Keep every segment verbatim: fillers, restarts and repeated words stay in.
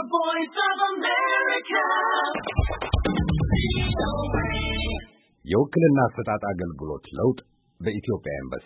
The Voice of America. የውክልና አሰጣጥ አገልግሎት ለውጥ በኢትዮጵያ ኤምባሲ።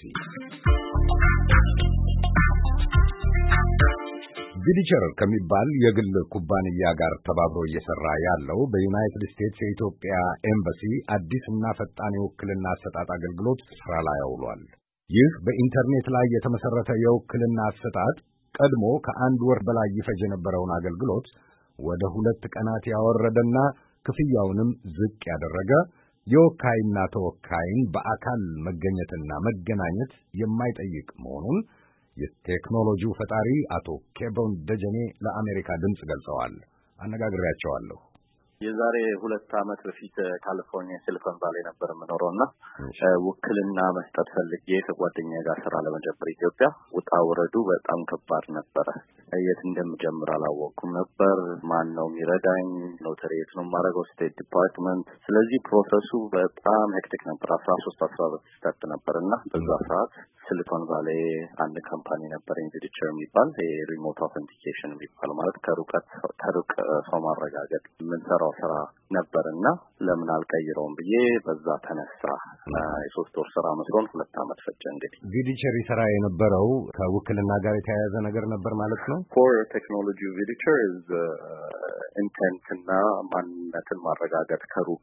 ቪዲቸር ከሚባል የግል ኩባንያ ጋር ተባብሮ እየሰራ ያለው በዩናይትድ ስቴትስ የኢትዮጵያ ኤምባሲ አዲስና ፈጣን የውክልና አሰጣጥ አገልግሎት ስራ ላይ አውሏል። ይህ በኢንተርኔት ላይ የተመሰረተ የውክልና አሰጣጥ ቀድሞ ከአንድ ወር በላይ ይፈጅ የነበረውን አገልግሎት ወደ ሁለት ቀናት ያወረደና ክፍያውንም ዝቅ ያደረገ የወካይና ተወካይን በአካል መገኘትና መገናኘት የማይጠይቅ መሆኑን የቴክኖሎጂው ፈጣሪ አቶ ኬብሮን ደጀኔ ለአሜሪካ ድምጽ ገልጸዋል። አነጋግሬያቸዋለሁ። የዛሬ ሁለት ዓመት በፊት ካሊፎርኒያ ሲሊኮን ቫሊ ነበር የምኖረውና ውክልና መስጠት ፈልጌ ከጓደኛዬ ጋር ስራ ለመጀመር ኢትዮጵያ ውጣ ወረዱ በጣም ከባድ ነበረ። የት እንደምጀምር አላወቅኩም ነበር። ማን ነው የሚረዳኝ? ኖተሪ የት ነው የማደርገው? ስቴት ዲፓርትመንት። ስለዚህ ፕሮሰሱ በጣም ሄክቲክ ነበር። አስራ ሶስት አስራ አራት ስቴፕ ነበርና በዛ ሰዓት ሲሊኮን ቫሊ አንድ ካምፓኒ ነበር ቪዲቸር የሚባል ሪሞት አውተንቲኬሽን የሚባል ማለት ከሩቀት ከሩቅ ሰው ማረጋገጥ የምንሰራው ስራ ነበርና ለምን አልቀይረውም ብዬ በዛ ተነሳ። የሶስት ወር ስራ መስሎን ሁለት ዓመት ፈጀ። እንግዲህ ቪዲቸር ይሰራ የነበረው ከውክልና ጋር የተያያዘ ነገር ነበር ማለት ነው። ኮር ቴክኖሎጂ ቪዲቸር ኢዝ ኢንቴንት እና ማንነትን ማረጋገጥ ከሩቅ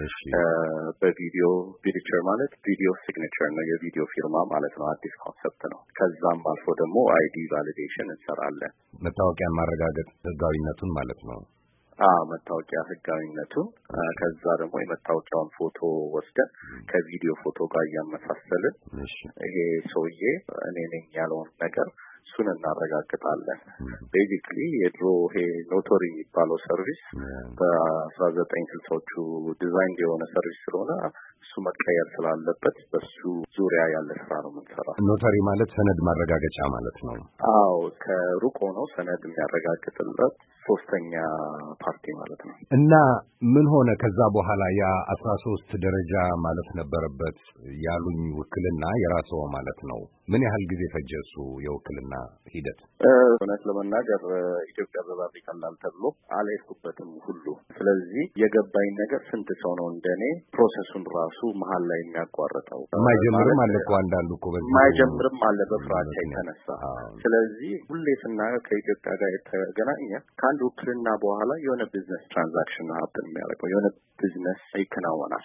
በቪዲዮ ቪዲቸር ማለት ቪዲዮ ሲግኔቸር ነው፣ የቪዲዮ ፊርማ ማለት ነው። አዲስ ኮንሰፕት ነው። ከዛም አልፎ ደግሞ አይዲ ቫሊዴሽን እንሰራለን። መታወቂያን ማረጋገጥ ህጋዊነቱን ማለት ነው። አዎ መታወቂያ ህጋዊነቱን ከዛ ደግሞ የመታወቂያውን ፎቶ ወስደን ከቪዲዮ ፎቶ ጋር እያመሳሰልን ይሄ ሰውዬ እኔ ነኝ ያለውን ነገር እሱን እናረጋግጣለን። ቤዚክሊ የድሮ ይሄ ኖቶሪ የሚባለው ሰርቪስ በአስራ ዘጠኝ ስልሳዎቹ ዲዛይን የሆነ ሰርቪስ ስለሆነ እሱ መቀየር ስላለበት በሱ ዙሪያ ያለ ስራ ነው የምንሰራው። ኖታሪ ማለት ሰነድ ማረጋገጫ ማለት ነው። አዎ ከሩቅ ሆኖ ሰነድ የሚያረጋግጥለት ሶስተኛ ፓርቲ ማለት ነው። እና ምን ሆነ ከዛ በኋላ ያ አስራ ሶስት ደረጃ ማለት ነበረበት ያሉኝ ውክልና የራስዎ ማለት ነው። ምን ያህል ጊዜ ፈጀ እሱ የውክልና ሂደት? እውነት ለመናገር ኢትዮጵያ በባቢ ቀላል ተብሎ አልሄድኩበትም ሁሉ። ስለዚህ የገባኝ ነገር ስንት ሰው ነው እንደኔ ፕሮሰሱን ራሱ መሀል ላይ የሚያቋርጠው? ማይጀምርም አለ እኮ አንዳንዱ እኮ በዚህ ማይጀምርም አለ በፍራቻ የተነሳ። ስለዚህ ሁሌ ስናየው ከኢትዮጵያ ጋር የተገናኘ ከአንድ ውክልና በኋላ የሆነ ቢዝነስ ትራንዛክሽን ሀብትን የሚያደርገው የሆነ ቢዝነስ ይከናወናል።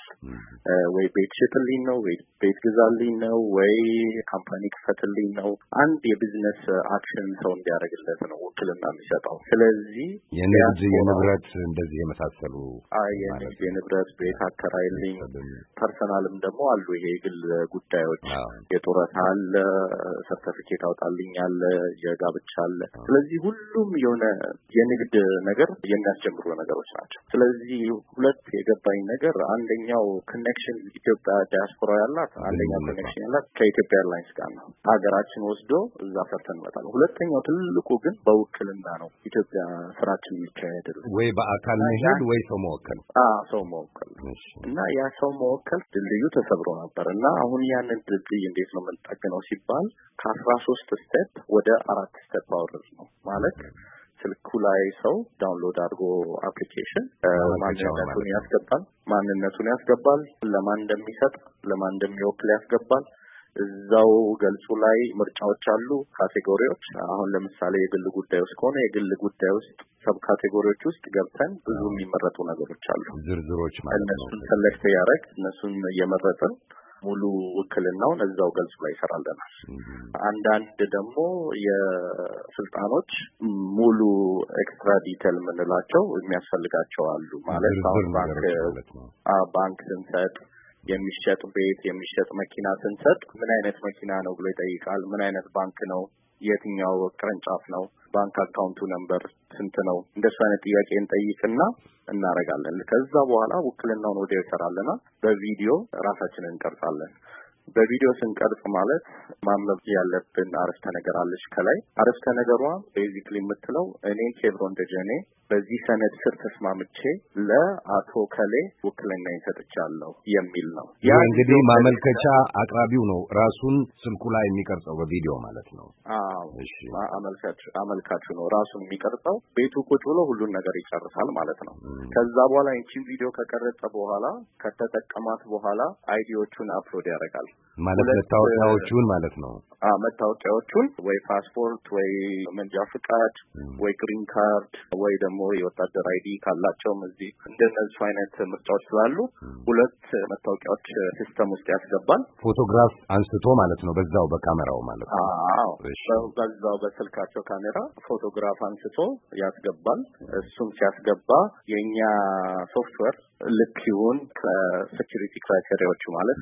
ወይ ቤት ሽጥልኝ ነው፣ ወይ ቤት ግዛልኝ ነው፣ ወይ ካምፓኒ ክፈትልኝ ነው። አንድ የቢዝነስ አክሽን ሰው እንዲያደርግለት ነው ውክልና የሚሰጠው። ስለዚህ የንግድ የንብረት እንደዚህ የመሳሰሉ አይ የንግድ የንብረት ቤት አከራይልኝ፣ ፐርሰናልም ደግሞ አሉ ይሄ የግል ጉዳዮች፣ የጡረታ አለ፣ ሰርቲፊኬት አውጣልኝ አለ፣ የጋብቻ አለ። ስለዚህ ሁሉም የሆነ የንግድ ነገር የሚያስጀምሩ ነገሮች ናቸው። ስለዚህ ሁለት የገባኝ ነገር አንደኛው ኮኔክሽን ኢትዮጵያ ዲያስፖራ ያላት አንደኛው ኮኔክሽን ያላት ከኢትዮጵያ ኤርላይንስ ጋር ነው። ሀገራችን ወስዶ እዛ ሰርተን እንመጣለን። ሁለተኛው ትልቁ ግን በውክልና ነው ኢትዮጵያ ስራችን የሚካሄደው። ወይ በአካል መሄድ ወይ ሰው መወከል። አዎ ሰው መወከል እና ያ ሰው መወከል ድልድዩ ተሰብሮ ነበር እና አሁን ያንን ድልድይ እንዴት ነው የምንጠግነው ሲባል ከአስራ ሶስት ስቴፕ ወደ አራት ስቴፕ አወረድ ነው ማለት ስልኩ ላይ ሰው ዳውንሎድ አድርጎ አፕሊኬሽን ማንነቱን ያስገባል ማንነቱን ያስገባል ለማን እንደሚሰጥ ለማን እንደሚወክል ያስገባል። እዛው ገልጹ ላይ ምርጫዎች አሉ፣ ካቴጎሪዎች። አሁን ለምሳሌ የግል ጉዳይ ውስጥ ከሆነ የግል ጉዳይ ውስጥ ሰብ ካቴጎሪዎች ውስጥ ገብተን ብዙ የሚመረጡ ነገሮች አሉ፣ ዝርዝሮች ማለት ነው። እነሱን ሰሌክት ያደረግ እነሱን እየመረጥን ሙሉ ውክልናውን እዛው ገልጹ ላይ ይሰራልናል። አንዳንድ ደግሞ የስልጣኖች ሙሉ ኤክስትራ ዲቴል የምንላቸው የሚያስፈልጋቸው አሉ ማለት አሁን ባንክ ባንክ ስንሰጥ የሚሸጥ ቤት የሚሸጥ መኪና ስንሰጥ ምን አይነት መኪና ነው ብሎ ይጠይቃል። ምን አይነት ባንክ ነው፣ የትኛው ቅርንጫፍ ነው፣ ባንክ አካውንቱ ነምበር ስንት ነው? እንደሱ አይነት ጥያቄ እንጠይቅና እናረጋለን። ከዛ በኋላ ውክልናውን ወዲያው ይሰራልና በቪዲዮ ራሳችንን እንቀርጻለን። በቪዲዮ ስንቀርጽ ማለት ማንበብ ያለብን አረፍተ ነገር አለች ከላይ አረፍተ ነገሯ ቤዚክሊ የምትለው እኔ ኬብሮን ደጀኔ በዚህ ሰነድ ስር ተስማምቼ ለአቶ ከሌ ውክልና ይሰጥቻለሁ የሚል ነው። ያ እንግዲህ ማመልከቻ አቅራቢው ነው ራሱን ስልኩ ላይ የሚቀርጸው በቪዲዮ ማለት ነው። አዎ እሺ አመልካቹ አመልካቹ ነው ራሱን የሚቀርጸው ቤቱ ቁጭ ብሎ ሁሉን ነገር ይጨርሳል ማለት ነው። ከዛ በኋላ እቺን ቪዲዮ ከቀረጸ በኋላ ከተጠቀማት በኋላ አይዲዎቹን አፕሎድ ያደርጋል ማለት መታወቂያዎቹን ማለት ነው። አ መታወቂያዎቹን ወይ ፓስፖርት ወይ መንጃ ፍቃድ ወይ ግሪን ካርድ ወይ ደግሞ የወታደር አይዲ ካላቸውም እዚህ እንደነዚህ አይነት ምርጫዎች ስላሉ ሁለት መታወቂያዎች ሲስተም ውስጥ ያስገባል። ፎቶግራፍ አንስቶ ማለት ነው በዛው በካሜራው ማለት ነው። አዎ በዛው በስልካቸው ካሜራ ፎቶግራፍ አንስቶ ያስገባል። እሱም ሲያስገባ የኛ ሶፍትዌር ልክ ይሁን ከሴኩሪቲ ክራይቴሪያዎቹ ማለት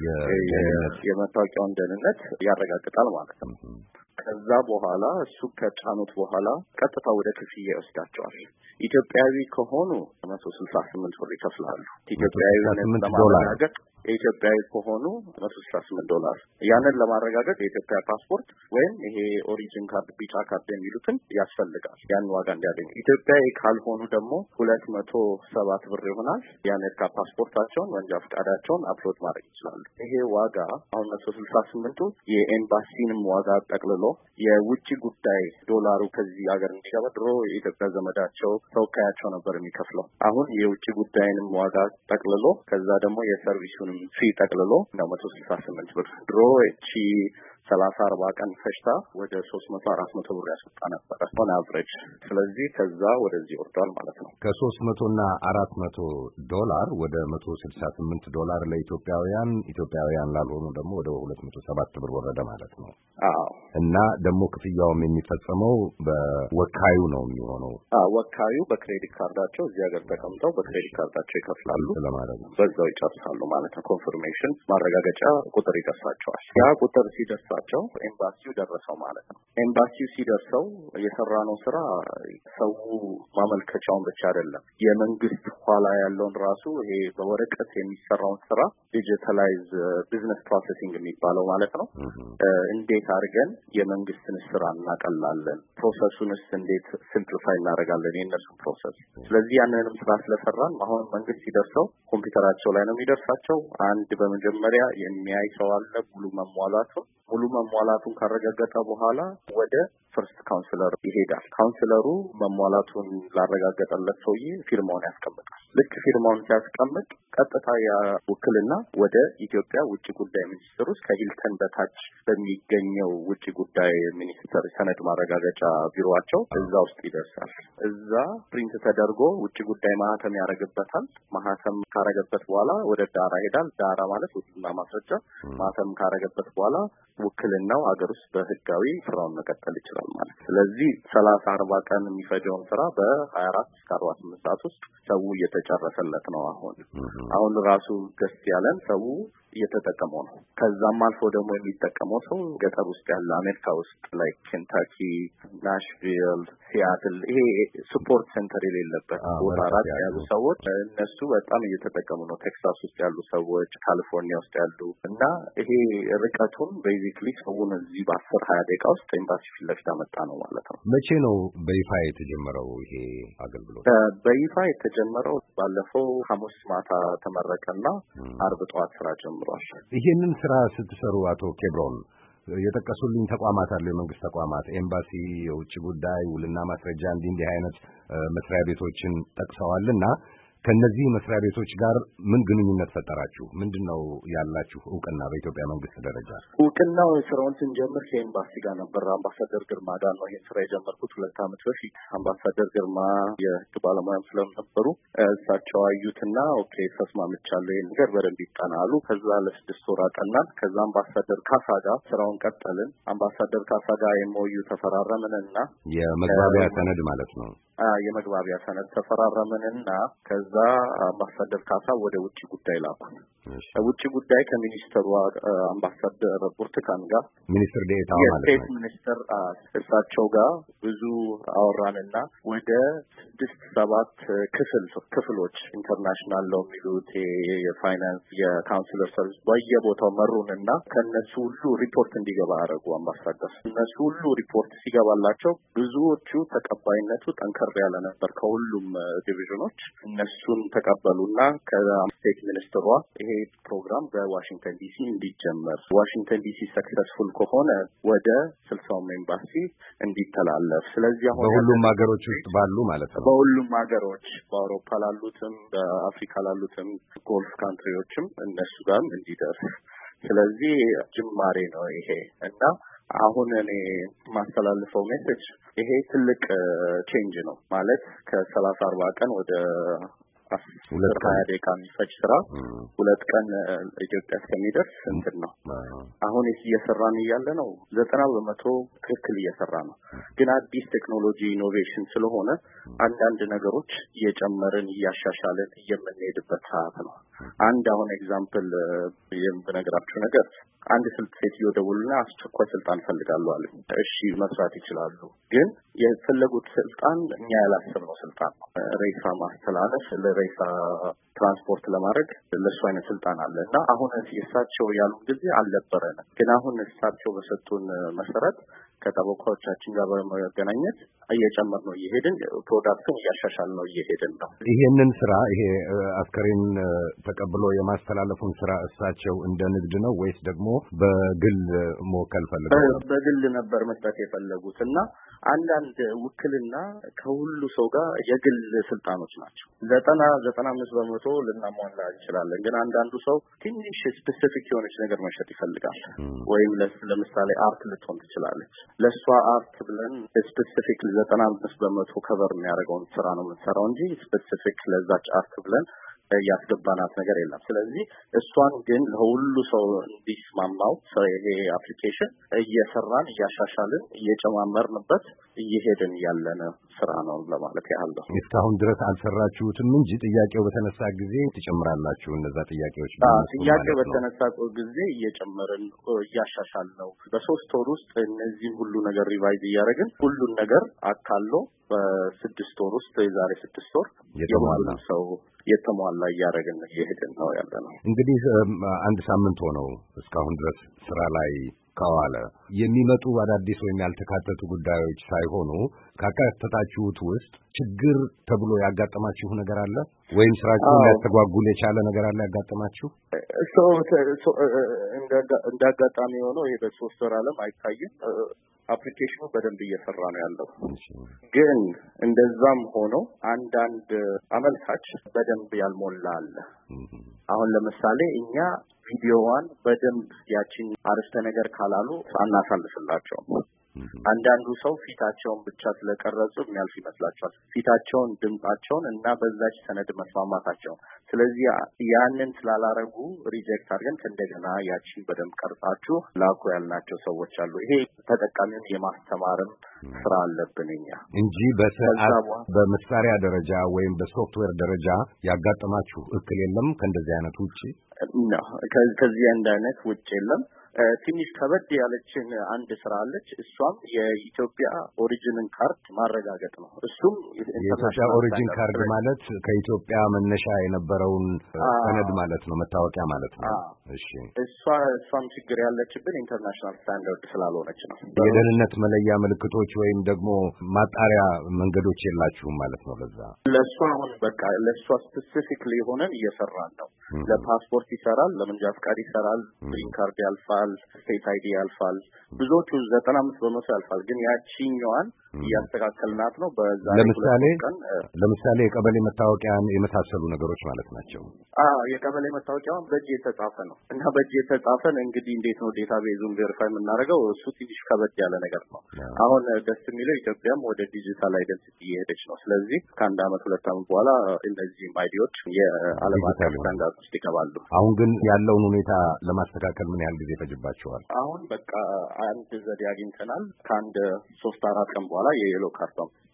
የመታወቂያውን ደህንነት ያረጋግጣል ማለት ነው። ከዛ በኋላ እሱ ከጫኑት በኋላ ቀጥታ ወደ ክፍያ ይወስዳቸዋል። ኢትዮጵያዊ ከሆኑ መቶ ስልሳ ስምንት ብር ይከፍላሉ። ኢትዮጵያዊ ለማረጋገጥ ኢትዮጵያዊ ከሆኑ መቶ ስልሳ ስምንት ዶላር ያንን ለማረጋገጥ የኢትዮጵያ ፓስፖርት ወይም ይሄ ኦሪጂን ካርድ ቢጫ ካርድ የሚሉትን ያስፈልጋል ያን ዋጋ እንዲያገኙ። ኢትዮጵያዊ ካልሆኑ ደግሞ ሁለት መቶ ሰባት ብር ይሆናል። የአሜሪካ ፓስፖርታቸውን መንጃ ፈቃዳቸውን አፕሎድ ማድረግ ይችላሉ። ይሄ ዋጋ አሁን መቶ ስልሳ ስምንቱ የኤምባሲንም ዋጋ ጠቅልሎ የውጭ ጉዳይ ዶላሩ ከዚህ ሀገር እንዲገባ ድሮ የኢትዮጵያ ዘመዳቸው ተወካያቸው ነበር የሚከፍለው። አሁን የውጭ ጉዳይንም ዋጋ ጠቅልሎ ከዛ ደግሞ የሰርቪሱንም ፊ ጠቅልሎ ነው መቶ ስልሳ ስምንት ብር። ድሮ እቺ ሰላሳ አርባ ቀን ፈሽታ ወደ ሶስት መቶ አራት መቶ ብር ያስወጣ ነበር ኦን አቨሬጅ። ስለዚህ ከዛ ወደዚህ ወርዷል ማለት ነው። ከሶስት መቶ እና አራት መቶ ዶላር ወደ መቶ ስልሳ ስምንት ዶላር ለኢትዮጵያውያን፣ ኢትዮጵያውያን ላልሆኑ ደግሞ ወደ ሁለት መቶ ሰባት ብር ወረደ ማለት ነው። አዎ እና ደግሞ ክፍያውም የሚፈጸመው በወካዩ ነው የሚሆነው። አዎ ወካዩ በክሬዲት ካርዳቸው እዚህ ሀገር ተቀምጠው በክሬዲት ካርዳቸው ይከፍላሉ ለማለት ነው። በዛው ይጨርሳሉ ማለት ነው። ኮንፈርሜሽን ማረጋገጫ ቁጥር ይደርሳቸዋል። ያ ቁጥር ሲደርሳቸው ኤምባሲው ደረሰው ማለት ነው። ኤምባሲው ሲደርሰው የሰራነው ስራ ሰው ማመልከቻውን ብቻ አይደለም የመንግስት ኋላ ያለውን ራሱ ይሄ በወረቀት የሚሰራውን ስራ ዲጂታላይዝ ቢዝነስ ፕሮሰሲንግ የሚባለው ማለት ነው። እንዴት አድርገን የመንግስትን ስራ እናቀላለን፣ ፕሮሰሱንስ እንዴት ሲምፕሊፋይ እናደርጋለን የእነሱን ፕሮሰስ። ስለዚህ ያንንም ስራ ስለሰራን አሁን መንግስት ሲደርሰው ኮምፒውተራቸው ላይ ነው የሚደርሳቸው። አንድ በመጀመሪያ የሚያይ ሰው አለ ሙሉ መሟላቱን ሙሉ መሟላቱን ካረጋገጠ በኋላ ወደ ፈርስት ካውንስለር ይሄዳል። ካውንስለሩ መሟላቱን ላረጋገጠለት ሰውዬ ፊርማውን ያስቀምጣል። ልክ ፊርማውን ሲያስቀምጥ ቀጥታ ያ ውክልና ወደ ኢትዮጵያ ውጭ ጉዳይ ሚኒስቴር ውስጥ ከሂልተን በታች በሚገኘው ውጭ ጉዳይ ሚኒስቴር ሰነድ ማረጋገጫ ቢሮአቸው እዛ ውስጥ ይደርሳል። እዛ ፕሪንት ተደርጎ ውጭ ጉዳይ ማህተም ያረጋግበታል። ማህተም ካረገበት በኋላ ወደ ዳራ ይሄዳል። ዳራ ማለት ውክልና ማስረጃ። ማህተም ካረገበት በኋላ ውክልናው ሀገር ውስጥ በህጋዊ ስራውን መቀጠል ይችላል ማለት። ስለዚህ ሰላሳ አርባ ቀን የሚፈጀውን ስራ በሀያ አራት እስከ አርባ ስምንት ሰዓት ውስጥ ሰው እየተጨረሰለት ነው። አሁን አሁን ራሱ ደስ ያለን ሰው እየተጠቀመው ነው። ከዛም አልፎ ደግሞ የሚጠቀመው ሰው ገጠር ውስጥ ያለ አሜሪካ ውስጥ ላይ ኬንታኪ፣ ናሽቪል፣ ሲያትል ይሄ ሰፖርት ሴንተር የሌለበት ቦታ ራቅ ያሉ ሰዎች እነሱ በጣም እየተጠቀሙ ነው። ቴክሳስ ውስጥ ያሉ ሰዎች፣ ካሊፎርኒያ ውስጥ ያሉ እና ይሄ ርቀቱን ቤዚክሊ ሰውን እዚህ በአስር ሀያ ደቂቃ ውስጥ ኤምባሲ ፊት ለፊት አመጣ ነው ማለት ነው። መቼ ነው በይፋ የተጀመረው ይሄ አገልግሎት? በይፋ የተጀመረው ባለፈው ሐሙስ ማታ ተመረቀና አርብ ጠዋት ስራ ጀምሯል። ይሄንን ስራ ስትሰሩ አቶ ኬብሮን የጠቀሱልኝ ተቋማት አሉ፣ የመንግስት ተቋማት፣ ኤምባሲ፣ የውጭ ጉዳይ፣ ውልና ማስረጃ እንዲህ እንዲህ አይነት መስሪያ ቤቶችን ጠቅሰዋልና ከነዚህ መስሪያ ቤቶች ጋር ምን ግንኙነት ፈጠራችሁ? ምንድነው ያላችሁ እውቅና በኢትዮጵያ መንግስት ደረጃ? እውቅናው ስራውን ስንጀምር ከኤምባሲ ጋር ነበር። አምባሳደር ግርማ ጋር ነው ይሄን ስራ የጀመርኩት ሁለት ዓመት በፊት። አምባሳደር ግርማ የህግ ባለሙያም ስለነበሩ እሳቸው አዩትና ኦኬ ተስማምቻለሁ ይሄን ነገር በደንብ ይጠናሉ። ከዛ ለስድስት ወር አጠናን። ከዛ አምባሳደር ካሳ ጋር ስራውን ቀጠልን። አምባሳደር ካሳ ጋር ኤምኦዩ ተፈራረምንና የመግባቢያ ሰነድ ማለት ነው። የመግባቢያ ሰነድ ተፈራረምንና ከዛ አምባሳደር ካሳ ወደ ውጭ ጉዳይ ላኩን። ውጭ ጉዳይ ከሚኒስትሩ አምባሳደር ብርቱካን ጋር ሚኒስትር ዴኤታ ማለት ነው ሚኒስትር እሳቸው ጋር ብዙ አወራንና ወደ ስድስት ሰባት ክፍል ክፍሎች ኢንተርናሽናል ለው የሚሉት የፋይናንስ የካውንስለር ሰርቪስ በየቦታው መሩንና ከነሱ ሁሉ ሪፖርት እንዲገባ አደረጉ። አምባሳደር እነሱ ሁሉ ሪፖርት ሲገባላቸው ብዙዎቹ ተቀባይነቱ ጠንከር ያለ ነበር ከሁሉም ዲቪዥኖች። እነሱን ተቀበሉና ከስቴት ሚኒስትሯ ይሄ ፕሮግራም በዋሽንግተን ዲሲ እንዲጀመር ዋሽንግተን ዲሲ ሰክሰስፉል ከሆነ ወደ ስልሳውም ኤምባሲ እንዲተላለፍ ስለዚህ አሁን በሁሉም ሀገሮች ውስጥ ባሉ ማለት ነው በሁሉም ሀገሮች በአውሮፓ ላሉትም በአፍሪካ ላሉትም ጎልፍ ካንትሪዎችም እነሱ ጋር እንዲደርስ ስለዚህ ጅማሬ ነው ይሄ እና አሁን እኔ ማስተላልፈው ሜሴጅ ይሄ ትልቅ ቼንጅ ነው ማለት ከሰላሳ አርባ ቀን ወደ ሁለት ሀያ ደቂቃ የሚፈጅ ስራ ሁለት ቀን ኢትዮጵያ እስከሚደርስ እንትን ነው። አሁን እየሰራን እያለ ነው ዘጠና በመቶ ትክክል እየሰራ ነው። ግን አዲስ ቴክኖሎጂ ኢኖቬሽን ስለሆነ አንዳንድ ነገሮች እየጨመርን እያሻሻልን የምንሄድበት ሰዓት ነው። አንድ አሁን ኤግዛምፕል የምነግራችሁ ነገር አንድ ስልክ ሴትዮ ደውልና አስቸኳይ ስልጣን ፈልጋለሁ አለ። እሺ መስራት ይችላሉ። ግን የፈለጉት ስልጣን እኛ ያላሰብነው ስልጣን ነው። ሬሳ ማስተላለፍ ለሬሳ ትራንስፖርት ለማድረግ ለሱ አይነት ስልጣን አለ እና አሁን እሳቸው ያሉ ጊዜ አልነበረንም። ግን አሁን እሳቸው በሰጡን መሰረት ከጠበቆቻችን ጋር በመገናኘት እየጨመር ነው እየሄድን ፕሮዳክቱን እያሻሻል ነው እየሄድን ነው። ይሄንን ስራ ይሄ አስከሬን ተቀብሎ የማስተላለፉን ስራ እሳቸው እንደ ንግድ ነው ወይስ ደግሞ በግል መወከል ፈልገው? በግል ነበር መስጠት የፈለጉት እና አንዳንድ ውክልና ከሁሉ ሰው ጋር የግል ስልጣኖች ናቸው። ዘጠና ዘጠና አምስት በመቶ ልናሟላ እንችላለን። ግን አንዳንዱ ሰው ትንሽ ስፔሲፊክ የሆነች ነገር መሸጥ ይፈልጋል። ወይም ለምሳሌ አርት ልትሆን ትችላለች። ለሷ አርት ብለን ስፔሲፊክ ዘጠና አምስት በመቶ ከቨር የሚያደርገውን ስራ ነው የምንሰራው እንጂ ስፔሲፊክ ለዛች አርት ብለን ያስገባናት ነገር የለም። ስለዚህ እሷን ግን ለሁሉ ሰው እንዲስማማው ይሄ አፕሊኬሽን እየሰራን እያሻሻልን እየጨማመርንበት እየሄድን ያለን ስራ ነው ለማለት ያህል ነው። እስካሁን ድረስ አልሰራችሁትም እንጂ ጥያቄው በተነሳ ጊዜ ትጨምራላችሁ። እነዛ ጥያቄዎች ጥያቄው በተነሳ ጊዜ እየጨመርን እያሻሻል ነው። በሶስት ወር ውስጥ እነዚህን ሁሉ ነገር ሪቫይዝ እያደረግን ሁሉን ነገር አካሎ በስድስት ወር ውስጥ የዛሬ ስድስት ወር የሁሉ ሰው የተሟላ እያደረግን እየሄድን ነው ያለ ነው። እንግዲህ አንድ ሳምንት ሆነው እስካሁን ድረስ ስራ ላይ ከዋለ የሚመጡ አዳዲስ ወይም ያልተካተቱ ጉዳዮች ሳይሆኑ ካካተታችሁት ውስጥ ችግር ተብሎ ያጋጠማችሁ ነገር አለ ወይም ስራችሁን ሊያስተጓጉል የቻለ ነገር አለ ያጋጠማችሁ? ሰው እንደ አጋጣሚ ሆኖ ይሄ በሶስት ወር ዓለም አይታይም። አፕሊኬሽኑ በደንብ እየሰራ ነው ያለው። ግን እንደዛም ሆኖ አንዳንድ አመልካች በደንብ ያልሞላ አለ። አሁን ለምሳሌ እኛ ቪዲዮዋን በደንብ ያቺን አርዕስተ ነገር ካላሉ አናሳልፍላቸውም። አንዳንዱ ሰው ፊታቸውን ብቻ ስለቀረጹ የሚያልፍ ይመስላቸዋል። ፊታቸውን፣ ድምጻቸውን እና በዛች ሰነድ መስማማታቸውን። ስለዚህ ያንን ስላላረጉ ሪጀክት አድርገን ከእንደገና ያቺን በደንብ ቀርጻችሁ ላኩ ያልናቸው ሰዎች አሉ። ይሄ ተጠቃሚውን የማስተማርም ስራ አለብን እኛ እንጂ በሰዓት በመሳሪያ ደረጃ ወይም በሶፍትዌር ደረጃ ያጋጠማችሁ እክል የለም ከእንደዚህ አይነት ውጪ ነው። ከዚህ አንድ አይነት ውጪ የለም። ትንሽ ከበድ ያለችን አንድ ስራ አለች። እሷም የኢትዮጵያ ኦሪጂንን ካርድ ማረጋገጥ ነው። እሱም የኢትዮጵያ ኦሪጂን ካርድ ማለት ከኢትዮጵያ መነሻ የነበረውን ሰነድ ማለት ነው፣ መታወቂያ ማለት ነው። እሺ፣ እሷ እሷም ችግር ያለችብን ኢንተርናሽናል ስታንዳርድ ስላልሆነች ነው። የደህንነት መለያ ምልክቶች ወይም ደግሞ ማጣሪያ መንገዶች የላችሁም ማለት ነው። ለዛ ለእሷ አሁን በቃ ለእሷ ስፔሲፊክሊ ሆነን እየሰራን ነው። ለፓስፖርት ይሰራል፣ ለመንጃ ፈቃድ ይሰራል፣ ግሪን ካርድ ያልፋል፣ ስቴት አይዲ ያልፋል። ብዙዎቹ ዘጠና አምስት በመቶ ያልፋል። ግን ያቺኛዋን እያስተካከልናት ነው። በዛ ለምሳሌ ለምሳሌ የቀበሌ መታወቂያን የመሳሰሉ ነገሮች ማለት ናቸው። አዎ የቀበሌ መታወቂያውን በእጅ የተጻፈ ነው እና በእጅ የተጻፈን እንግዲህ እንዴት ነው ዴታቤዙን ቬሪፋይ የምናደርገው? እሱ ትንሽ ከበድ ያለ ነገር ነው። አሁን ደስ የሚለው ኢትዮጵያም ወደ ዲጂታል አይደንቲቲ እየሄደች ነው። ስለዚህ ከአንድ አመት ሁለት አመት በኋላ እነዚህ አይዲዎች የዓለም አቀፍ ስታንዳርድ ውስጥ ይገባሉ። አሁን ግን ያለውን ሁኔታ ለማስተካከል ምን ያህል ጊዜ ፈጅባቸዋል? አሁን በቃ አንድ ዘዴ አግኝተናል። ከአንድ ሶስት አራት ቀን በኋላ የየሎ ካርቷም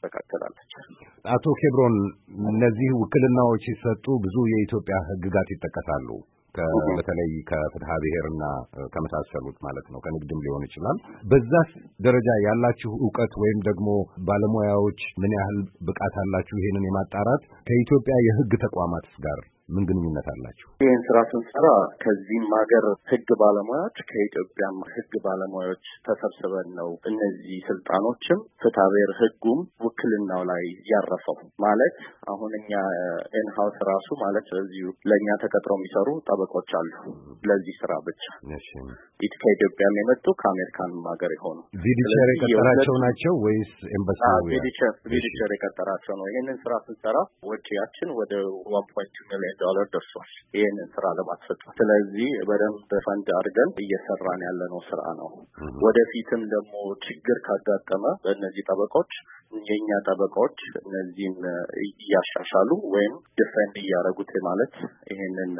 ተስተካከላለች። አቶ ኬብሮን እነዚህ ውክልናዎች ሲሰጡ ብዙ የኢትዮጵያ ሕግጋት ይጠቀሳሉ። በተለይ ከፍትሐ ብሔርና ከመሳሰሉት ማለት ነው። ከንግድም ሊሆን ይችላል። በዛ ደረጃ ያላችሁ ዕውቀት ወይም ደግሞ ባለሙያዎች ምን ያህል ብቃት አላችሁ ይሄንን የማጣራት ከኢትዮጵያ የሕግ ተቋማትስ ጋር ምን ግንኙነት አላችሁ? ይህን ስራ ስንሰራ ከዚህም ሀገር ሕግ ባለሙያዎች ከኢትዮጵያም ሕግ ባለሙያዎች ተሰብስበን ነው እነዚህ ስልጣኖችም ፍትሐ ብሔር ሕጉም ውክልናው ላይ ያረፈው ማለት አሁን እኛ ኢንሃውስ ራሱ ማለት ስለዚህ ለእኛ ተቀጥረው የሚሰሩ ጠበቆች አሉ ለዚህ ስራ ብቻ ኢት ከኢትዮጵያም የመጡ ከአሜሪካንም ሀገር የሆኑ ቪዲቸር የቀጠራቸው ናቸው ወይስ ኤምባሲው? ቪዲቸር ቪዲቸር የቀጠራቸው ነው። ይህንን ስራ ስንሰራ ወጪያችን ወደ ዋን ፖይንት ቱ ሚሊዮን ዶላር ደርሷል ይህንን ስራ ለማስፈጸም። ስለዚህ በደንብ ፈንድ አድርገን እየሰራን ያለነው ስራ ነው። ወደፊትም ደግሞ ችግር ካጋጠመ በእነዚህ ጠበቆች የኛ ጠበቆች እነዚህን እያሻሻሉ ወይም ዲፌንድ እያደረጉት ማለት ይህንን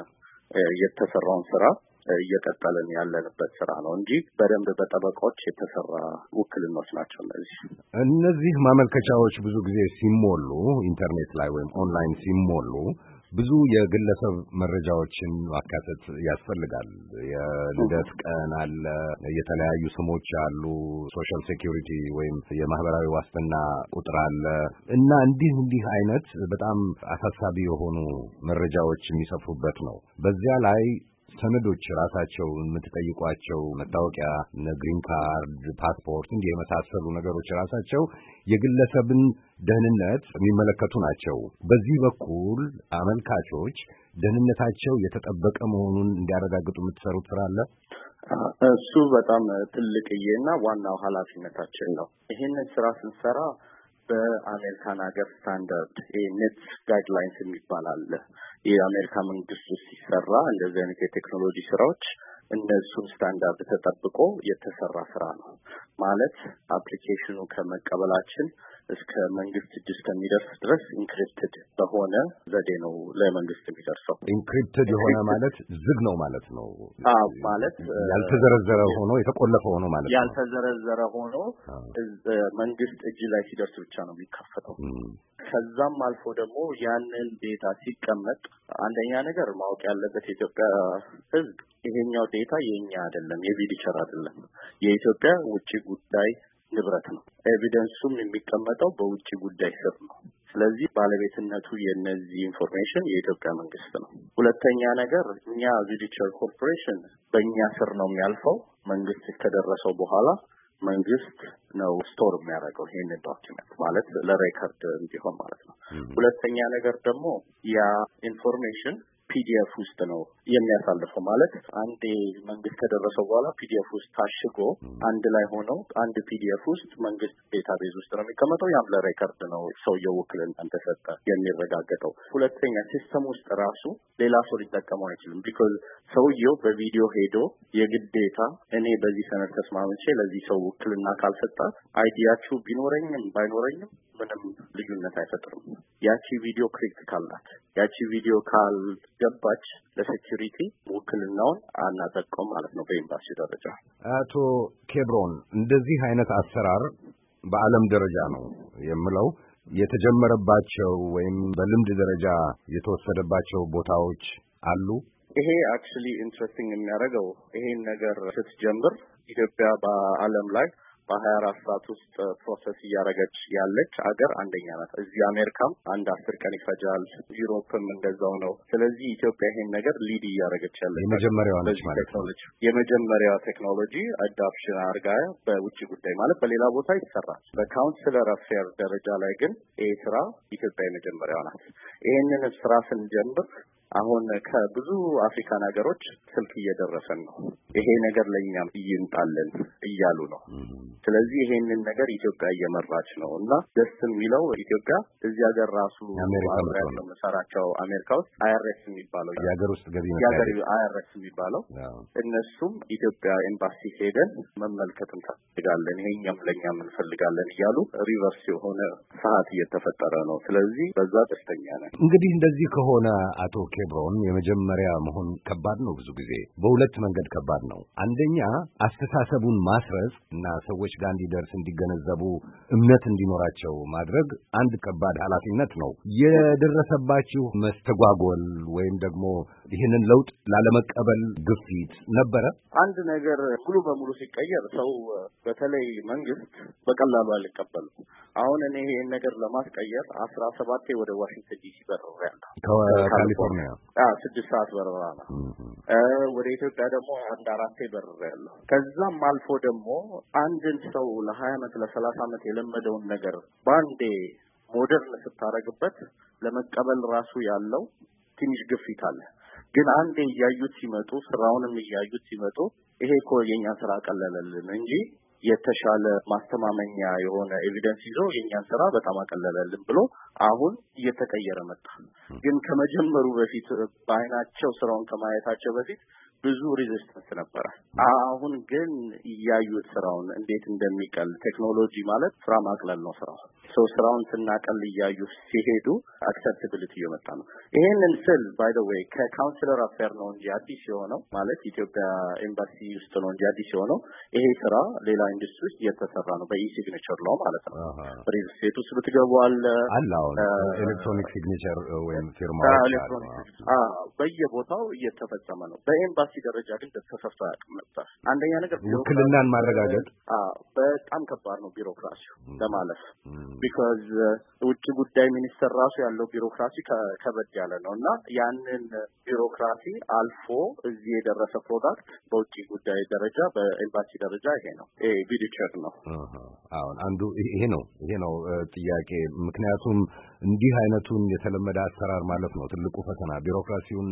የተሰራውን ስራ እየቀጠልን ያለንበት ስራ ነው እንጂ በደንብ በጠበቆች የተሰራ ውክልናዎች ናቸው። እነዚህ እነዚህ ማመልከቻዎች ብዙ ጊዜ ሲሞሉ ኢንተርኔት ላይ ወይም ኦንላይን ሲሞሉ ብዙ የግለሰብ መረጃዎችን ማካተት ያስፈልጋል። የልደት ቀን አለ፣ የተለያዩ ስሞች አሉ፣ ሶሻል ሴኩሪቲ ወይም የማህበራዊ ዋስትና ቁጥር አለ እና እንዲህ እንዲህ አይነት በጣም አሳሳቢ የሆኑ መረጃዎች የሚሰፍሩበት ነው። በዚያ ላይ ሰነዶች ራሳቸው የምትጠይቋቸው መታወቂያ፣ ግሪን ካርድ፣ ፓስፖርት እንዲህ የመሳሰሉ ነገሮች ራሳቸው የግለሰብን ደህንነት የሚመለከቱ ናቸው። በዚህ በኩል አመልካቾች ደህንነታቸው የተጠበቀ መሆኑን እንዲያረጋግጡ የምትሰሩት ስራ አለ? እሱ በጣም ትልቅዬና ዋናው ኃላፊነታችን ነው። ይሄንን ስራ ስንሰራ በአሜሪካን ሀገር ስታንዳርድ ኔት ጋይድላይንስ የሚባል አለ። የአሜሪካ መንግስት ውስጥ ሲሰራ እንደዚህ አይነት የቴክኖሎጂ ስራዎች እነሱን ስታንዳርድ ተጠብቆ የተሰራ ስራ ነው ማለት አፕሊኬሽኑ ከመቀበላችን እስከ መንግስት እጅ እስከሚደርስ ድረስ ኢንክሪፕትድ በሆነ ዘዴ ነው ለመንግስት የሚደርሰው። ኢንክሪፕትድ የሆነ ማለት ዝግ ነው ማለት ነው። አዎ ማለት ያልተዘረዘረ ሆኖ የተቆለፈ ሆኖ ማለት ነው። ያልተዘረዘረ ሆኖ መንግስት እጅ ላይ ሲደርስ ብቻ ነው የሚከፈተው። ከዛም አልፎ ደግሞ ያንን ዴታ ሲቀመጥ አንደኛ ነገር ማወቅ ያለበት የኢትዮጵያ ሕዝብ ይሄኛው ዴታ የኛ አይደለም፣ የቪዲቸር አይደለም፣ የኢትዮጵያ ውጪ ጉዳይ ንብረት ነው። ኤቪደንሱም የሚቀመጠው በውጪ ጉዳይ ስር ነው። ስለዚህ ባለቤትነቱ የነዚህ ኢንፎርሜሽን የኢትዮጵያ መንግስት ነው። ሁለተኛ ነገር እኛ ቪዲቸር ኮርፖሬሽን በእኛ ስር ነው የሚያልፈው። መንግስት ከደረሰው በኋላ መንግስት ነው ስቶር የሚያደርገው ይሄንን ዶክመንት ማለት ለሬከርድ እንዲሆን ማለት ነው። ሁለተኛ ነገር ደግሞ ያ ኢንፎርሜሽን ፒዲኤፍ ውስጥ ነው የሚያሳልፈው ማለት አንዴ መንግስት ከደረሰው በኋላ ፒዲኤፍ ውስጥ ታሽጎ አንድ ላይ ሆነው አንድ ፒዲኤፍ ውስጥ መንግስት ዴታቤዝ ውስጥ ነው የሚቀመጠው። ያም ለሬከርድ ነው ሰውየው ውክልና እንደሰጠ የሚረጋገጠው። ሁለተኛ ሲስተም ውስጥ ራሱ ሌላ ሰው ሊጠቀመው አይችልም። ቢኮዝ ሰውየው በቪዲዮ ሄዶ የግዴታ እኔ በዚህ ሰነድ ተስማምቼ ለዚህ ሰው ውክልና ካልሰጣ አይዲያችሁ ቢኖረኝም ባይኖረኝም ምንም ልዩነት አይፈጥርም። ያቺ ቪዲዮ ክሪቲካል ናት። ያቺ ቪዲዮ ካልገባች ለሴኩሪቲ ውክልናውን አናጠቀም ማለት ነው በኤምባሲ ደረጃ። አቶ ኬብሮን እንደዚህ አይነት አሰራር በዓለም ደረጃ ነው የምለው የተጀመረባቸው ወይም በልምድ ደረጃ የተወሰደባቸው ቦታዎች አሉ? ይሄ አክቹሊ ኢንትረስቲንግ የሚያደርገው ይሄን ነገር ስትጀምር ኢትዮጵያ በዓለም ላይ በሀያ አራት ሰዓት ውስጥ ፕሮሰስ እያደረገች ያለች ሀገር አንደኛ ናት። እዚህ አሜሪካም አንድ አስር ቀን ይፈጃል፣ ዩሮፕም እንደዛው ነው። ስለዚህ ኢትዮጵያ ይሄን ነገር ሊድ እያደረገች ያለች የመጀመሪያዋ ነች ማለት ነው። የመጀመሪያዋ ቴክኖሎጂ አዳፕሽን አድርጋ በውጭ ጉዳይ ማለት በሌላ ቦታ ይሰራል። በካውንስለር አፌር ደረጃ ላይ ግን ይሄ ስራ ኢትዮጵያ የመጀመሪያዋ ናት። ይሄንን ስራ ስንጀምር አሁን ከብዙ አፍሪካን ሀገሮች ስልክ እየደረሰን ነው። ይሄ ነገር ለኛም ይንጣልን እያሉ ነው። ስለዚህ ይሄንን ነገር ኢትዮጵያ እየመራች ነው እና ደስ የሚለው ኢትዮጵያ እዚህ ሀገር ራሱ መሰራቸው አሜሪካ ውስጥ አይአርኤስ የሚባለው የሀገር ውስጥ ገቢ የሀገር አይአርኤስ የሚባለው እነሱም ኢትዮጵያ ኤምባሲ ሄደን መመልከት እንፈልጋለን፣ ይሄኛም ለኛም እንፈልጋለን እያሉ ሪቨርስ የሆነ ሰዓት እየተፈጠረ ነው። ስለዚህ በዛ ደስተኛ ነን። እንግዲህ እንደዚህ ከሆነ አቶ ኬብሮን የመጀመሪያ መሆን ከባድ ነው። ብዙ ጊዜ በሁለት መንገድ ከባድ ነው። አንደኛ አስተሳሰቡን ማስረጽ እና ሰዎች ጋር እንዲደርስ እንዲገነዘቡ እምነት እንዲኖራቸው ማድረግ አንድ ከባድ ኃላፊነት ነው። የደረሰባችሁ መስተጓጎል ወይም ደግሞ ይህንን ለውጥ ላለመቀበል ግፊት ነበረ? አንድ ነገር ሙሉ በሙሉ ሲቀየር ሰው በተለይ መንግስት በቀላሉ አይቀበልም። አሁን እኔ ይሄን ነገር ለማስቀየር አስራ ሰባቴ ወደ ዋሽንግተን ዲሲ በረራለሁ። ከካሊፎርኒያ አዎ ስድስት ሰዓት በረራ ነው። ወደ ኢትዮጵያ ደግሞ አንድ አራቴ በረራለሁ። ከዛም አልፎ ደግሞ አንድን ሰው ለሀያ አመት ለሰላሳ አመት የለመደውን ነገር ባንዴ ሞደርን ስታረግበት ለመቀበል ራሱ ያለው ትንሽ ግፊት አለ። ግን አንዴ እያዩት ሲመጡ ስራውንም እያዩት ሲመጡ ይሄ እኮ የኛ ስራ ቀለለልን እንጂ የተሻለ ማስተማመኛ የሆነ ኤቪደንስ ይዞ የኛን ስራ በጣም አቀለለልን ብሎ አሁን እየተቀየረ መጣ። ግን ከመጀመሩ በፊት በአይናቸው ስራውን ከማየታቸው በፊት ብዙ ሬዚስተንስ ነበረ። አሁን ግን እያዩት ስራውን እንዴት እንደሚቀል ቴክኖሎጂ ማለት ስራ ማቅለል ነው ስራው። ሰው ስራውን ስናቀል እያዩ ሲሄዱ አክሰፕታቢሊቲ እየመጣ ነው። ይሄንን ስል ባይ ዘ ዌይ ከካውንስለር አፌር ነው እንጂ አዲስ የሆነው ማለት ኢትዮጵያ ኤምባሲ ውስጥ ነው እንጂ አዲስ የሆነው ይሄ ስራ ሌላ ኢንዱስትሪ ውስጥ እየተሰራ ነው በኢ-ሲግኔቸር ነው ማለት ነው። ሪል ስቴት ውስጥ ብትገቡ አለ አላውን ኤሌክትሮኒክ ሲግኔቸር ወይም ፊርማዎች አ በየቦታው እየተፈጸመ ነው። በኤምባሲ ደረጃ ግን ተሰፍቶ ያውቅም ነበር። አንደኛ ነገር ውክልናን ማረጋገጥ አ በጣም ከባድ ነው ቢሮክራሲው ለማለፍ because ውጭ ጉዳይ ሚኒስተር ራሱ ያለው ቢሮክራሲ ከበድ ያለ ነውና ያንን ቢሮክራሲ አልፎ እዚህ የደረሰ ፕሮዳክት በውጭ ጉዳይ ደረጃ በኤምባሲ ደረጃ ይሄ ነው ኤ ቢዲቸር ነው። አሁን አንዱ ይሄ ነው ይሄ ነው ጥያቄ። ምክንያቱም እንዲህ አይነቱን የተለመደ አሰራር ማለት ነው ትልቁ ፈተና ቢሮክራሲውን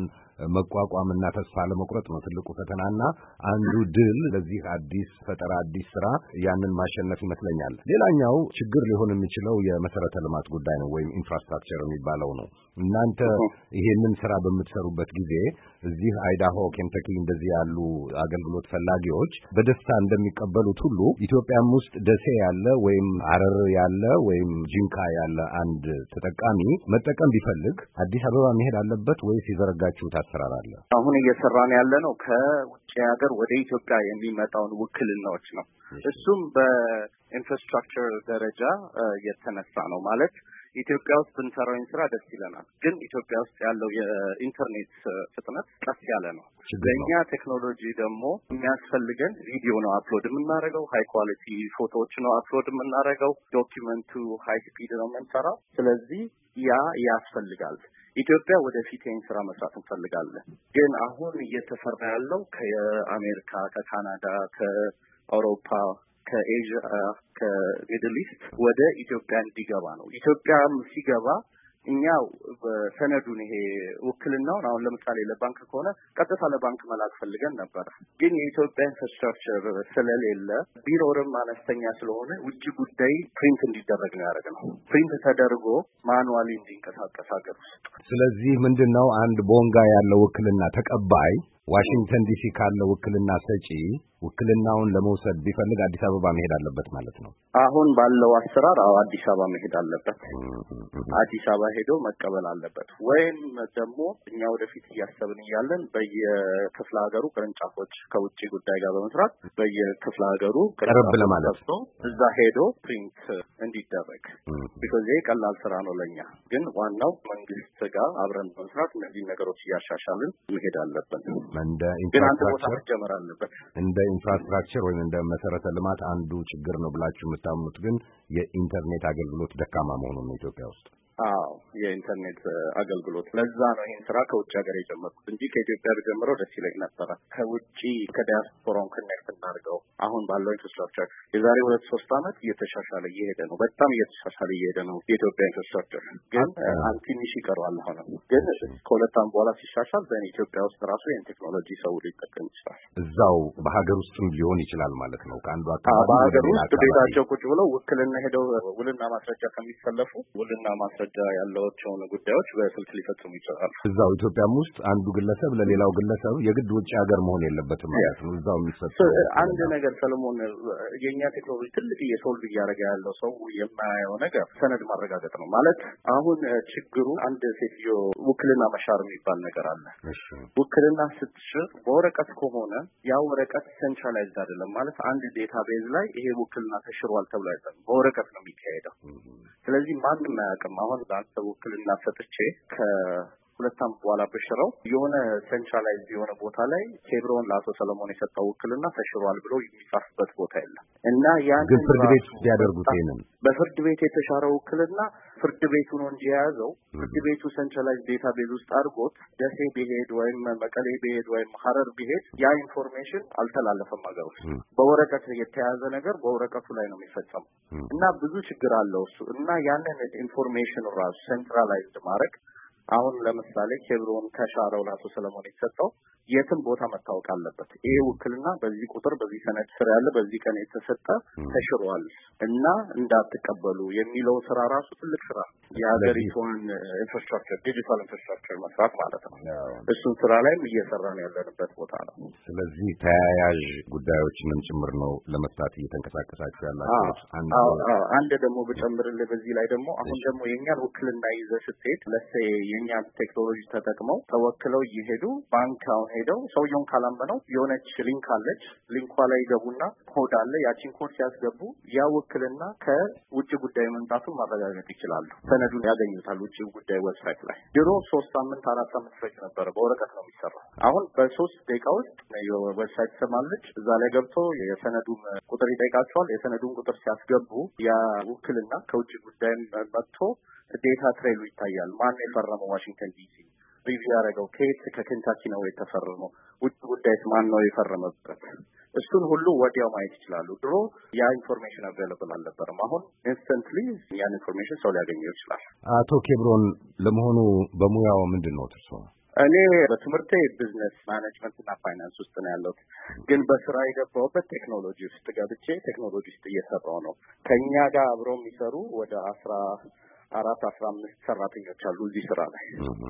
መቋቋምና ተስፋ ለመቁረጥ ነው ትልቁ ፈተናና አንዱ ድል ለዚህ አዲስ ፈጠራ አዲስ ስራ ያንን ማሸነፍ ይመስለኛል። ሌላኛው ችግር ሊሆን የሚችለው የመሰረተ ልማት ጉዳይ ነው ወይም ኢንፍራስትራክቸር የሚባለው ነው። እናንተ ይሄንን ስራ በምትሰሩበት ጊዜ እዚህ አይዳሆ ኬንታኪ እንደዚህ ያሉ አገልግሎት ፈላጊዎች በደስታ እንደሚቀበሉት ሁሉ ኢትዮጵያም ውስጥ ደሴ ያለ ወይም ሐረር ያለ ወይም ጂንካ ያለ አንድ ተጠቃሚ መጠቀም ቢፈልግ አዲስ አበባ መሄድ አለበት ወይስ የዘረጋችሁት አሰራር አለ? አሁን እየሰራን ያለ ነው ከውጭ ሀገር ወደ ኢትዮጵያ የሚመጣውን ውክልናዎች ነው። እሱም በኢንፍራስትራክቸር ደረጃ የተነሳ ነው ማለት ኢትዮጵያ ውስጥ ብንሰራው ስራ ደስ ይለናል። ግን ኢትዮጵያ ውስጥ ያለው የኢንተርኔት ፍጥነት ቀስ ያለ ነው። ለኛ ቴክኖሎጂ ደግሞ የሚያስፈልገን ቪዲዮ ነው አፕሎድ የምናደርገው፣ ሃይ ኳሊቲ ፎቶዎች ነው አፕሎድ የምናደርገው፣ ዶኪመንቱ ሃይ ስፒድ ነው የምንሰራው። ስለዚህ ያ ያስፈልጋል። ኢትዮጵያ ወደፊት ይህን ስራ መስራት እንፈልጋለን። ግን አሁን እየተሰራ ያለው ከአሜሪካ፣ ከካናዳ፣ ከአውሮፓ ከኤዥያ ከሚድል ኢስት ወደ ኢትዮጵያ እንዲገባ ነው። ኢትዮጵያም ሲገባ እኛው በሰነዱን ይሄ ውክልናውን አሁን ለምሳሌ ለባንክ ከሆነ ቀጥታ ለባንክ መላክ ፈልገን ነበር። ግን የኢትዮጵያ ኢንፍራስትራክቸር ስለሌለ ቢሮርም አነስተኛ ስለሆነ ውጭ ጉዳይ ፕሪንት እንዲደረግ ነው ያደረግነው። ፕሪንት ተደርጎ ማኑዋሊ እንዲንቀሳቀስ ሀገር ውስጥ። ስለዚህ ምንድነው አንድ ቦንጋ ያለው ውክልና ተቀባይ ዋሽንግተን ዲሲ ካለ ውክልና ሰጪ ውክልናውን ለመውሰድ ቢፈልግ አዲስ አበባ መሄድ አለበት ማለት ነው። አሁን ባለው አሰራር አዎ አዲስ አበባ መሄድ አለበት። አዲስ አበባ ሄዶ መቀበል አለበት። ወይም ደግሞ እኛ ወደፊት እያሰብን ያለን በየክፍለ ሀገሩ ቅርንጫፎች ከውጭ ጉዳይ ጋር በመስራት በየክፍለ ሀገሩ ቀረብ ለማለት እዛ ሄዶ ፕሪንት እንዲደረግ because ይሄ ቀላል ስራ ነው ለኛ። ግን ዋናው መንግስት ጋር አብረን በመስራት እነዚህ ነገሮች እያሻሻልን መሄድ አለበት። እንደ ኢንፍራስትራክቸር አለበት እንደ ኢንፍራስትራክቸር ወይም እንደ መሰረተ ልማት አንዱ ችግር ነው ብላችሁ የምታምኑት ግን የኢንተርኔት አገልግሎት ደካማ መሆኑ ነው ኢትዮጵያ ውስጥ? አዎ የኢንተርኔት አገልግሎት ለዛ ነው ይሄን ስራ ከውጭ ሀገር የጀመርኩት እንጂ ከኢትዮጵያ ጀምሮ ደስ ይለኝ ነበር። ከውጭ ከዲያስፖራው ኮኔክት እናድርገው። አሁን ባለው ኢንፍራስትራክቸር የዛሬ ሁለት ሶስት አመት እየተሻሻለ እየሄደ ነው። በጣም እየተሻሻለ እየሄደ ነው የኢትዮጵያ ኢንፍራስትራክቸር። ግን አንቲኒሽ ይቀርዋል። አሁን ግን ከሁለት ዓመት በኋላ ሲሻሻል በኢትዮጵያ ውስጥ ራሱ ይሄን ቴክኖሎጂ ሰው ሊጠቀም ይችላል። እዛው በሀገር ውስጥም ሊሆን ይችላል ማለት ነው። ከአንዱ አካባቢ በሀገር ውስጥ ቤታቸው ቁጭ ብለው ውክልና ሄደው ውልና ማስረጃ ከሚሰለፉ ውልና ማስረጃ ደረጃ ያላቸውን ጉዳዮች በስልክ ሊፈጽሙ ይችላሉ። እዛው ኢትዮጵያም ውስጥ አንዱ ግለሰብ ለሌላው ግለሰብ የግድ ውጭ ሀገር መሆን የለበትም ማለት ነው። እዛው የሚፈጽሙ አንድ ነገር ሰለሞን የኛ ቴክኖሎጂ ትልቅ የሶልቭ እያደረገ ያለው ሰው የማያየው ነገር ሰነድ ማረጋገጥ ነው ማለት። አሁን ችግሩ አንድ ሴትዮ ውክልና መሻር የሚባል ነገር አለ። ውክልና ስትሽር በወረቀት ከሆነ ያ ወረቀት ሴንትራላይዝድ አይደለም ማለት አንድ ዴታቤዝ ላይ ይሄ ውክልና ተሽሯል ተብሎ አይደለም፣ በወረቀት ነው የሚካሄደው። ስለዚህ ማንም አያውቅም። አሁን ለአንተ ውክልና ሰጥቼ ከሁለት ዓመት በኋላ በሽረው የሆነ ሴንትራላይዝድ የሆነ ቦታ ላይ ኬብሮን ለአቶ ሰለሞን የሰጠው ውክልና ተሽሯል ብሎ የሚጻፍበት ቦታ የለም እና ያን ግን ፍርድ ቤት ያደርጉት ይሄንን በፍርድ ቤት የተሻረ ውክልና ፍርድ ቤቱ ነው እንጂ የያዘው ፍርድ ቤቱ ሴንትራላይዝድ ዴታቤዝ ውስጥ አድርጎት ደሴ ቢሄድ ወይም መቀሌ ቢሄድ ወይም ሐረር ቢሄድ ያ ኢንፎርሜሽን አልተላለፈም ሀገር ውስጥ። በወረቀት የተያዘ ነገር በወረቀቱ ላይ ነው የሚፈጸመው እና ብዙ ችግር አለው እሱ እና ያንን ኢንፎርሜሽን ራሱ ሴንትራላይዝድ ማድረግ አሁን ለምሳሌ ኬብሮን ከሻረው ለአቶ ሰለሞን የተሰጠው የትም ቦታ መታወቅ አለበት። ይሄ ውክልና በዚህ ቁጥር በዚህ ሰነድ ስራ ያለ በዚህ ቀን የተሰጠ ተሽሯል እና እንዳትቀበሉ የሚለው ስራ ራሱ ትልቅ ስራ የሀገሪቱን ኢንፍራስትራክቸር ዲጂታል ኢንፍራስትራክቸር መስራት ማለት ነው። እሱን ስራ ላይም እየሰራ ነው ያለንበት ቦታ ነው። ስለዚህ ተያያዥ ጉዳዮችንም ጭምር ነው ለመፍታት እየተንቀሳቀሳችሁ ያላችሁት። አንድ ደግሞ ብጨምርልህ በዚህ ላይ ደግሞ አሁን ደግሞ የኛን ውክልና ይዘህ ስትሄድ ለሴ የኛን ቴክኖሎጂ ተጠቅመው ተወክለው እየሄዱ ባንክ አሁን ሄደው ሰውየውን ካላመነው የሆነች ሊንክ አለች። ሊንኳ ላይ ገቡና ኮድ አለ። ያቺን ኮድ ሲያስገቡ ያ ውክልና ከውጭ ጉዳይ መምጣቱን ማረጋገጥ ይችላሉ። ሰነዱን ያገኙታል ውጭ ጉዳይ ዌብሳይት ላይ። ድሮ ሶስት ሳምንት አራት ሳምንት ፈጅ ነበር፣ በወረቀት ነው የሚሰራው። አሁን በሶስት ደቂቃ ውስጥ የዌብሳይት ስማለች፣ እዛ ላይ ገብቶ የሰነዱን ቁጥር ይጠይቃቸዋል። የሰነዱን ቁጥር ሲያስገቡ ያ ውክልና ከውጭ ጉዳይ መጥቶ ዴታ ትሬሉ ይታያል። ማን የፈረመው ዋሽንግተን ዲሲ ሪቪው ያደረገው ከየት ከኬንታኪ ነው የተፈረመው፣ ውጭ ጉዳይስ ማን ነው የፈረመበት፣ እሱን ሁሉ ወዲያው ማየት ይችላሉ። ድሮ ያ ኢንፎርሜሽን አቬለብል አልነበረም። አሁን ኢንስተንትሊ ያን ኢንፎርሜሽን ሰው ሊያገኘው ይችላል። አቶ ኬብሮን ለመሆኑ በሙያው ምንድን ነው እርሶ? እኔ በትምህርቴ ቢዝነስ ማኔጅመንት እና ፋይናንስ ውስጥ ነው ያለሁት፣ ግን በስራ የገባሁበት ቴክኖሎጂ ውስጥ ገብቼ ቴክኖሎጂ ውስጥ እየሰራሁ ነው። ከኛ ጋር አብረው የሚሰሩ ወደ አስራ አራት አስራ አምስት ሰራተኞች አሉ እዚህ ስራ ላይ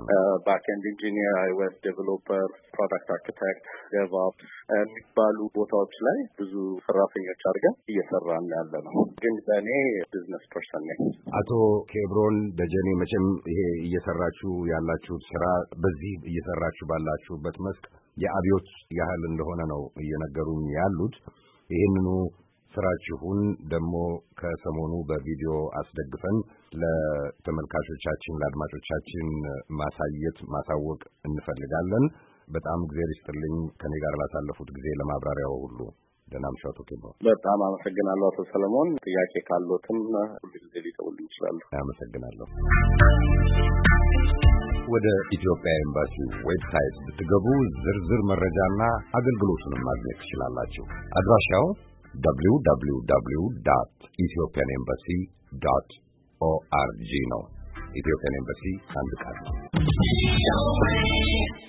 ባክኤንድ ኢንጂኒየር፣ አይኦኤስ ዴቨሎፐር፣ ፕሮዳክት አርኪቴክት፣ ዴቭኦፕስ የሚባሉ ቦታዎች ላይ ብዙ ሰራተኞች አድርገን እየሰራን ያለ ነው። ግን በእኔ ቢዝነስ ፐርሰን ነኝ። አቶ ኬብሮን ደጀኔ፣ መቼም ይሄ እየሰራችሁ ያላችሁት ስራ በዚህ እየሰራችሁ ባላችሁበት መስክ የአብዮት ያህል እንደሆነ ነው እየነገሩኝ ያሉት። ይህንኑ ስራችሁን ደግሞ ከሰሞኑ በቪዲዮ አስደግፈን ለተመልካቾቻችን ለአድማጮቻችን ማሳየት ማሳወቅ እንፈልጋለን። በጣም እግዚአብሔር ይስጥልኝ ከኔ ጋር ላሳለፉት ጊዜ ለማብራሪያው ሁሉ። ደህና ምሽት አቶ ኬብሮን። በጣም አመሰግናለሁ አቶ ሰለሞን። ጥያቄ ካሎትም ሁሉ ጊዜ ሊጠውልኝ ይችላሉ። አመሰግናለሁ። ወደ ኢትዮጵያ ኤምባሲ ዌብሳይት ብትገቡ ዝርዝር መረጃና አገልግሎቱንም ማግኘት ትችላላችሁ። አድራሻው w w w dot ethiopian embassy dot org ነው። ኢትዮጵያን ኤምባሲ አንድ ቃል ነው።